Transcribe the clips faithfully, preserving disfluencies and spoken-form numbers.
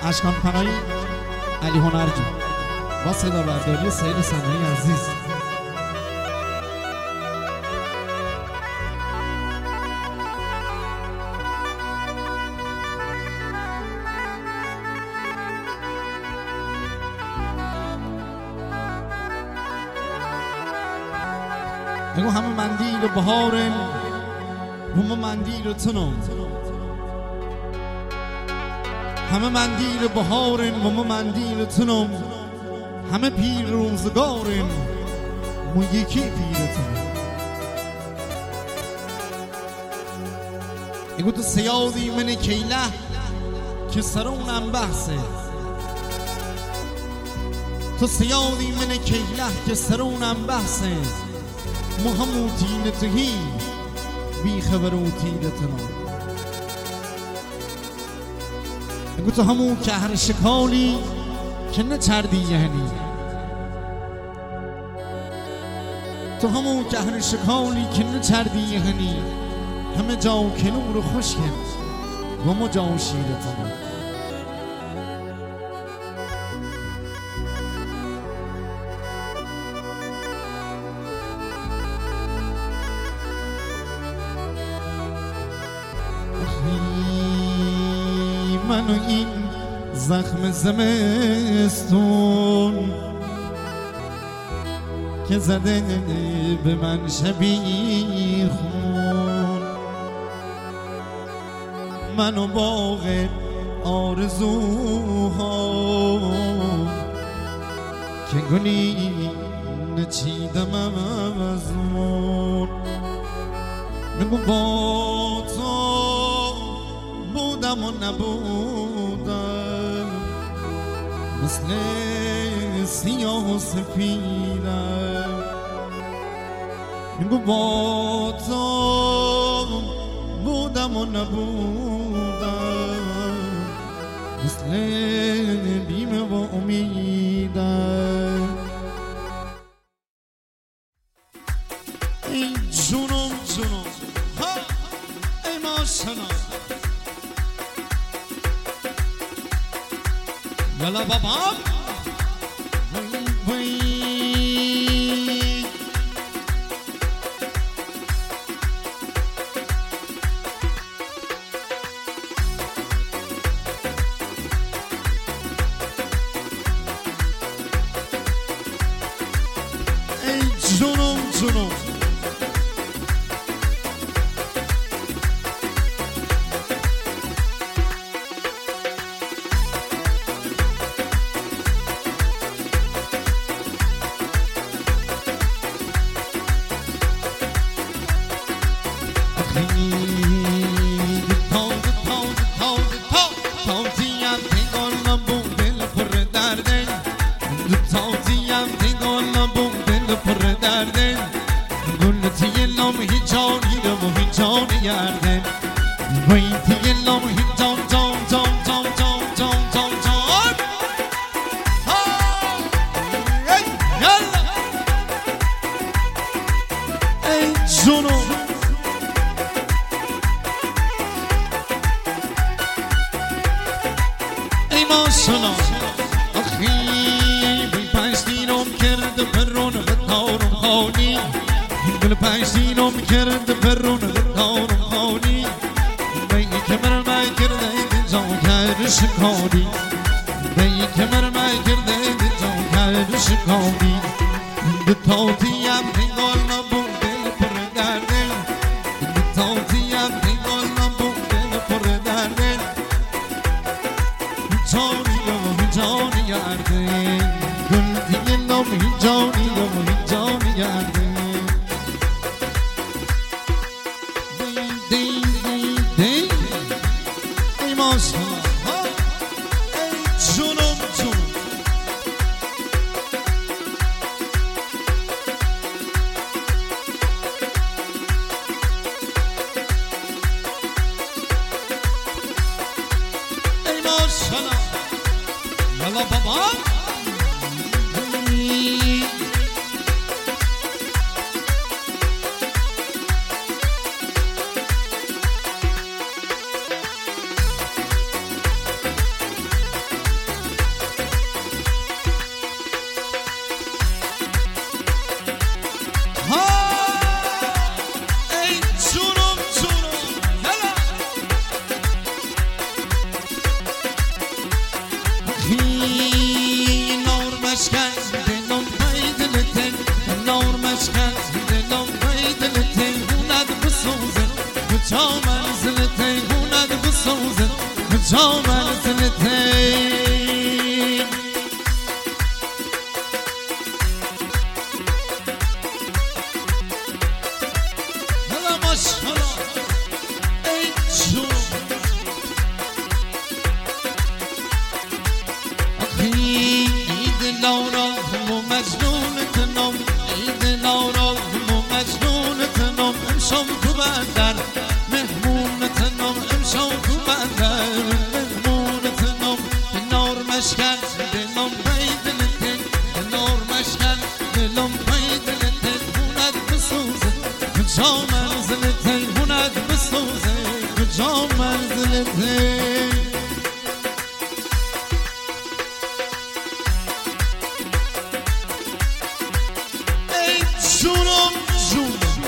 اشکان پناهی علی هنرجو با صدا برداری سید صنعانی عزیز. بگو همه مندیل بهارن همه مندیل تنم، همه مندیل بهارن همه مندیل تنم، همه پیر روزگارن مو یکی پیرتنم. بگو تو سیادی من کیله که سرونم بحثه، تو سیادی من کیله که سرونم بحثه، مو همو تینتهی بی خبر و تیرتنم. بگو تو همو کهر شکالی که نچردی یعنی، تو همو کهر شکالی که نچردی یعنی، همه جا کنور و خشکن و ما جا شیرتنم. منو این زخم زمستون که زده به من شبیه خون، منو باغ آرزوها که گلی نچیدم از مون. نگو با تو بودم و نبودم، مثل سیاه و سفیدم. نگو با تو بودم و نبودم، مثل بیمه و امیدم. ای جونم جونم ها، ای ماشاءالله یالا بابام وی وی. ای جونم جونم کجا منزلته هلا ماشاءالله ای جون آخی ای دلارا و مجنونتنم ای دلارا و مجنونتنم امشام تو بندر مهمونتنم امشام تو بندر مهمونتنم نار مشکن دلم پیدلتن نار مشکن دلم پیدلتن هوند بسوزه کجا منزلتن هوند بسوزه کجا منزلتن جونم جونم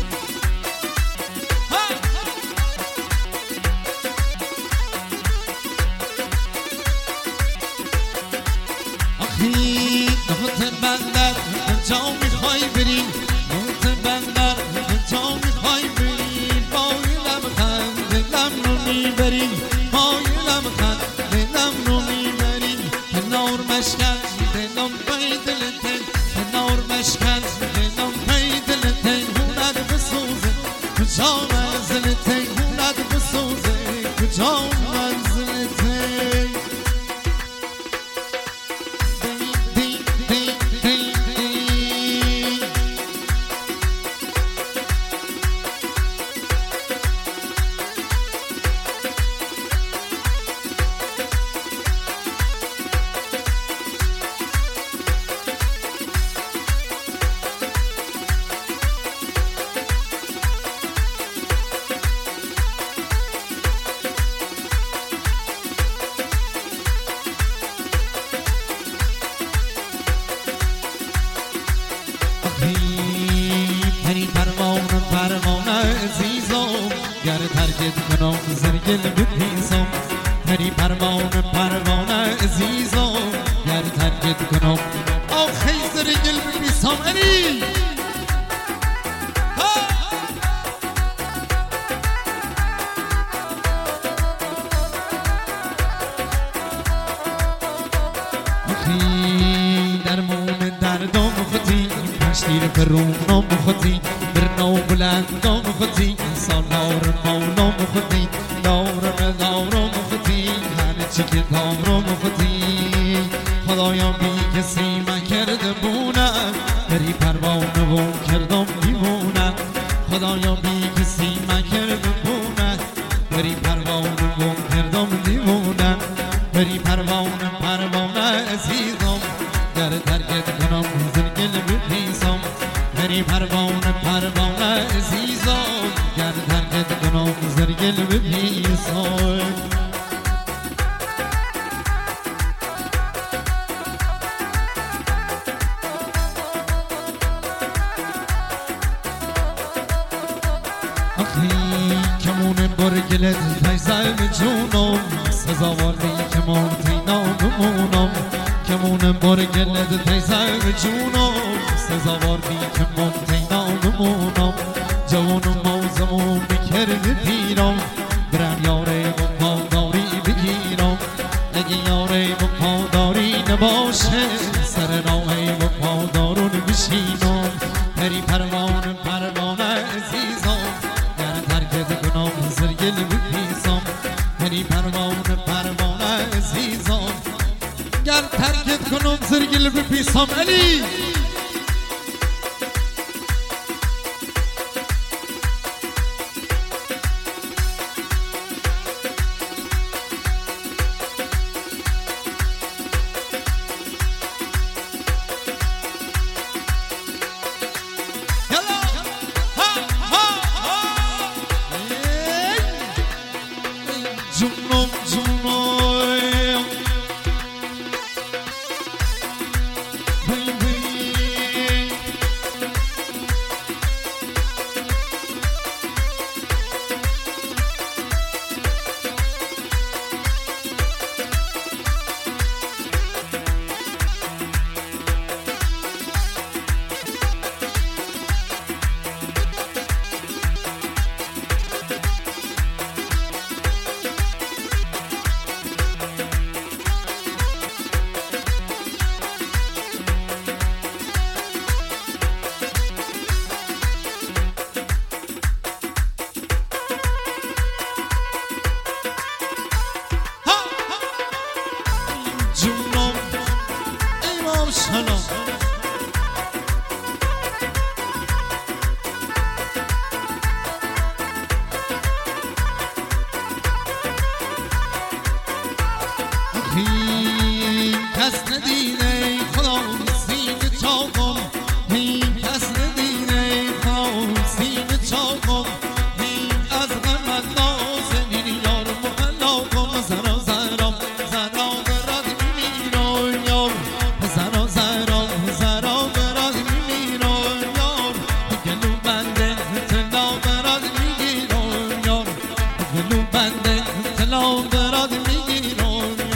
آخی نهت بندر کجا میخوای بری نهت بندر کجا میخوای بری بایلم خند دلم رو میبری بایلم خند دلم رو میبری کنار مشکن دلم پیدلتن کنار مشکن دلم پیدلتن هوند بسوزه کجا منزلتن هوند بسوزه کجا منزلتن پری پروانه پروانه عزیزم گر ترکت کنم زرگل بپیسم پری پروانه پروانه عزیزم گر ترکت کنم آخی زرگل بپیسم علی آخی درمون دردم خودی پشتیر فرونم خودی برنو بلندم خودی سالار مولم خودی دارم دارم خودی هر چی که دارم خودی خدایا بی کسی من کرده بونم بری پروانه و کردم دیوونم خدایا بی کسی من کرده بونم بری پروانه و کردم دیوونم بری پروانه پروانه عزیزم گر ترکت کنم زرگل بپیسم بری پروانه پروانه عزیزم گر ترکت کنم زرگل بپیسم آخی کمون برگلت تیزم جونم سزاوردی کمون تینام بمونم کمون برگلت تیزم جونم سزاوردی کمون تینام بمونم جوانم موزمون بکرد پیرم برم یاره و پاداری بگیرم اگه یاره و پاداری نباشه سر راهی و پادارون بشینم پری پروانه پروانه عزیزم گر ترکت کنم زرگل بپیسم پری پروانه پروانه عزیزم گر ترکت کنم زرگل بپیسم علی جونم جونم ماشاءالله هی کس ندیده خدا سینه چاقم هی کس ندیده خدا سینه چاقم هی از غمت نازنین یار محلاقم زرا زرام زرا براد میمیرم یار زرا زرام زرا براد میمیرم یار گلو بنده تلا براد میگیرم یار گلو بنده تلا براد میگیرم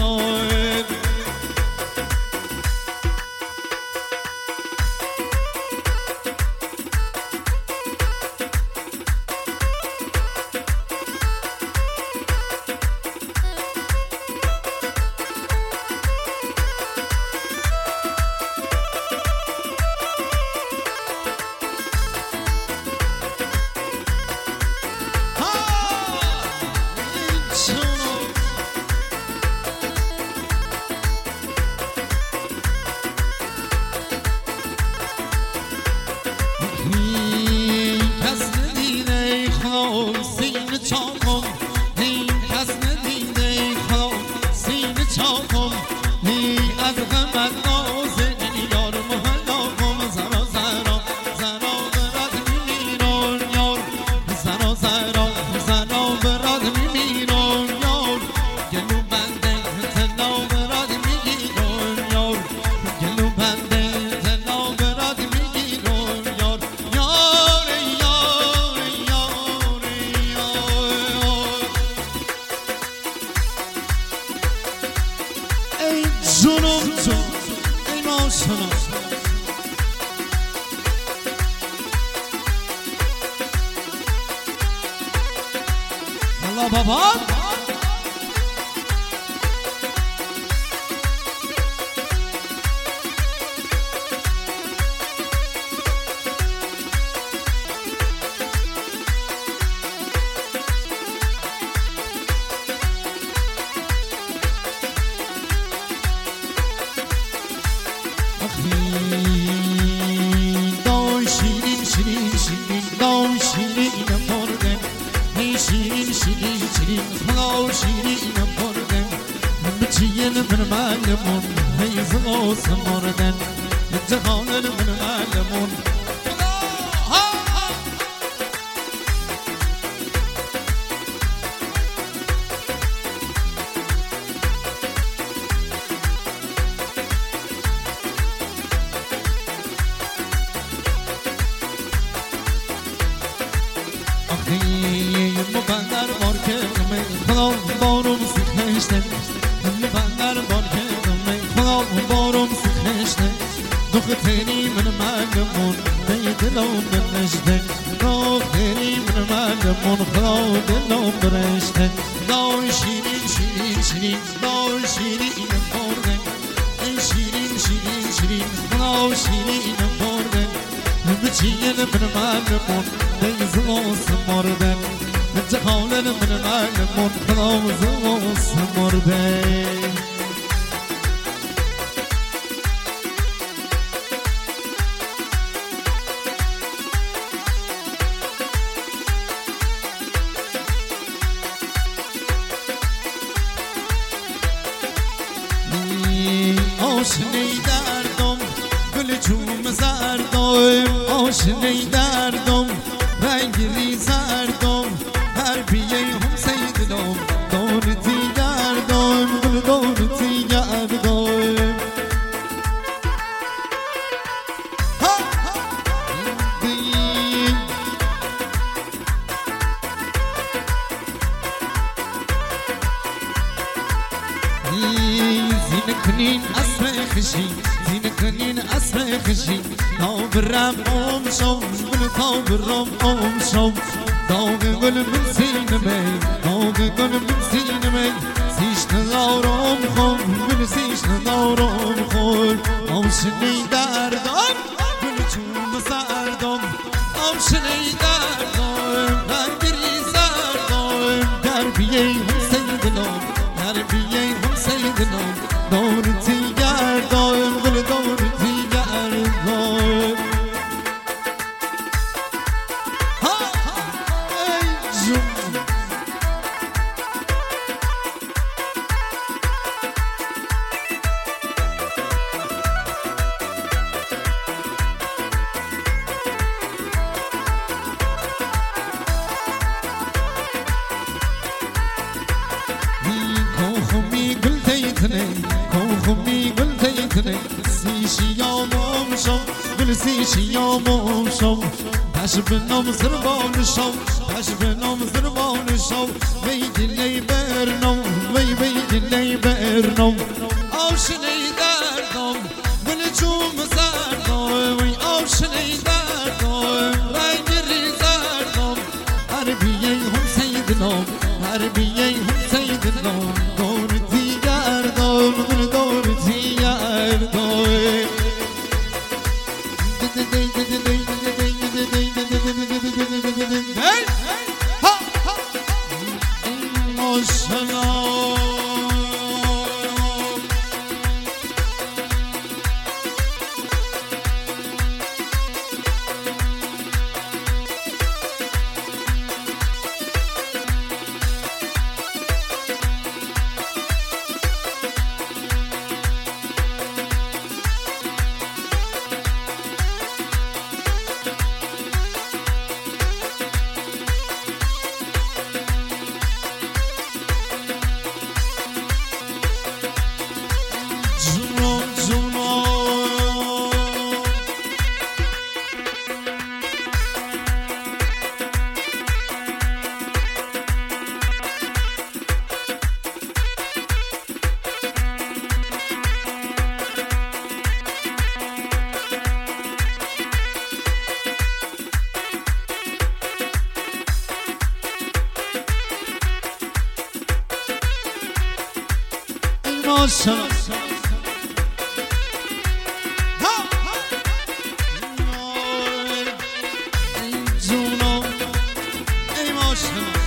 چاقم هی کس ندیده خدا سینه چاقم هی از غمت نازنین یار محلاقم زرا زرا زرا براد میمیرم یار زرا زرا زرا براد میمیرم یار گلو بنده تلا براد میگیرم یار گلو بنده تلا براد میگیرم یار یار یار یار ای جنوب تو ای ماشاءالله الله بابا دای شیرین شیرین شیرین دای شیرین مردم هی شیرین شیرین شیرین خدا شیرین مردم بچین من معلمون هی زغاس مردن جهان من معلمون مبندر بار کردم خدا بارم سیخشته مبندر بار کردم خدا بارم سیخشته دختری من معلمون به دلم برشته دختری من معلمون خدا دلم برشته دای شیرین شیرین شیرین دای شیرین مردن ای شیرین شیرین شیرین خدا شیرین مردن بچین من معلمون به زغاس مردن جهان من معلمون خدا زغاس مردن آشنه دردم گل چوم زردم آشنه دردم رنگی زردم هر بیه هم سیدلم دارتی گردم گل دارتی گردم زین کنین اسم خشی زین کنین اسم خشی تا برم ام شم گل تا برم ام شم داغ گل من سینمه داغ گل من سینمه سیش ندارم خون گل سیش ندارم خون آشنی دردم گل چون سردم آشنی دردم رنگی زردم دربیه هم سیدلم دربیه هم سیدلم دارتی گردم گل دارتی تنه سیشی یا مامشم گل سیشی یا مامشم پش بنام زربانشم پش بنام زربانشم وی دلی برنم وی وی دلی برنم آشنی دردم گل جوم زردم وی آشنی دردم رنگ ریزردم حربیه هم سیدنم حربیه هم سیدنم دور دیگردم دور دیگردم ماشاءالله ای جونم ای ماشاءالله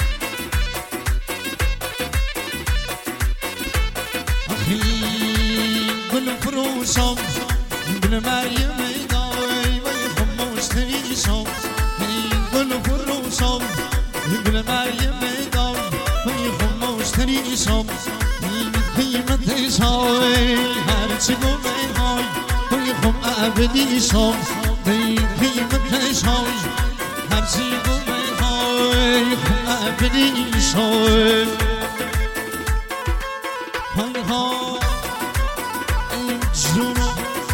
آخی گل فروشم گل مریم دای وی خموش تریشم ای گل فروشم گل مریم دای وی خموش تریشم قیمتش های هرچی گمه های توی خم عبدیشم دی قیمتش های هرچی گمه های خم عبدیشم های ها ای جونم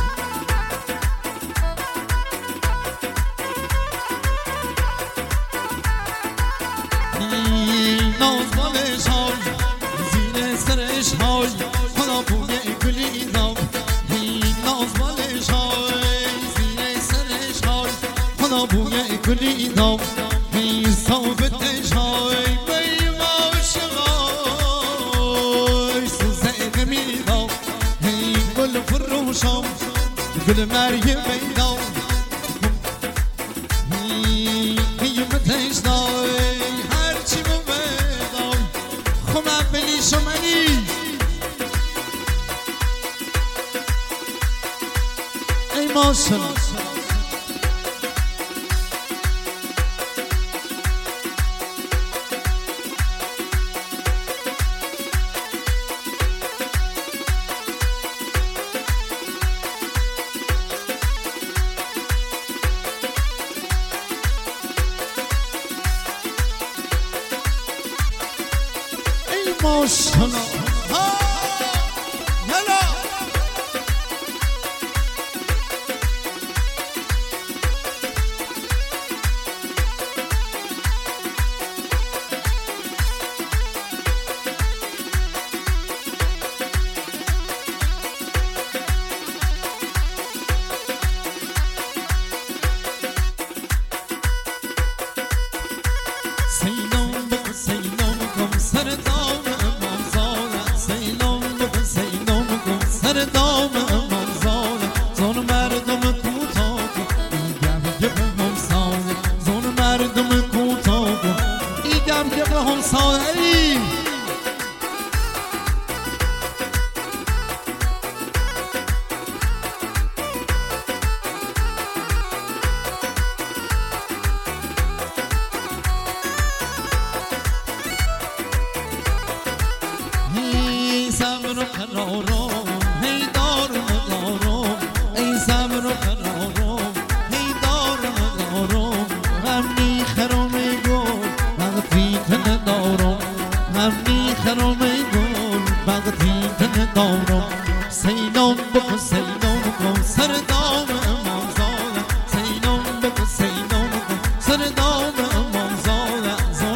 ای ناز بالش های زیر سرش های خدا بوی گلی دام ای ناز بالش های زیر سرش های خدا بوی گلی دام ای ثابتش های بی ماشقای سوزه نمیدام ای گل فروشم گل مریم دام ای قیمتش دای هرچی بودم خمم بلی شمنی ای ماشاءالله ای ماشاءالله سیلام بکن سیلام کن سر دام امام زاده سیلام بکن سیلام کن سر دام امام زاده زن مردم کوتاه کن ایگم که به هم ساده زن مردم کوتاه کن ایگم که به هم ساده صبر و قرارم هی دارم دارم ای صبر و قرارم هی دارم دارم غم میخرم ای گل وقتی تن دارم غم میخرم ای گل وقتی تن دارم سیلان بکن سیلان